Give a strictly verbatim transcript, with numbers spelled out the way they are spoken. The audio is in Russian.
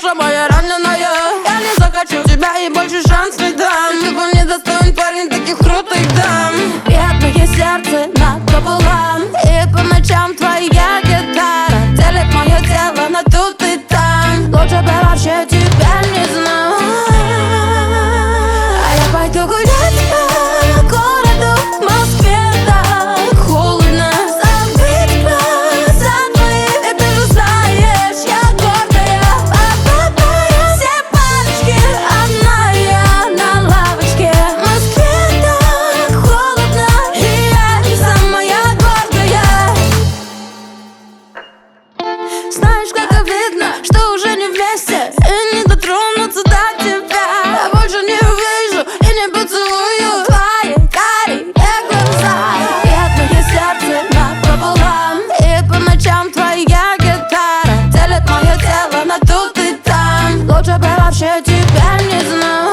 душа моя раненая. Я не захочу тебя и больше шанс не дам. Ты был недостоин парень таких крутых дам. Бедное сердце напополам, и по ночам твоя гитара делит мое тело на тут и там. Лучше бы вообще тебя не знал. А я пойду гулять по городу, в Москве так холодно. Закрыть глаза твои, и ты же знаешь, я гордая. По-папая, все парочки, одна я на лавочке. В Москве так холодно, и я не самая гордая. Знаешь, как обидно, что уже не вместе, и не дотронуться до тебя. Я больше не увижу и не поцелую твои карие глаза. Бедное сердце напополам, и по ночам твоя гитара делит мое тело на тут и там. Лучше бы вообще тебя не знал.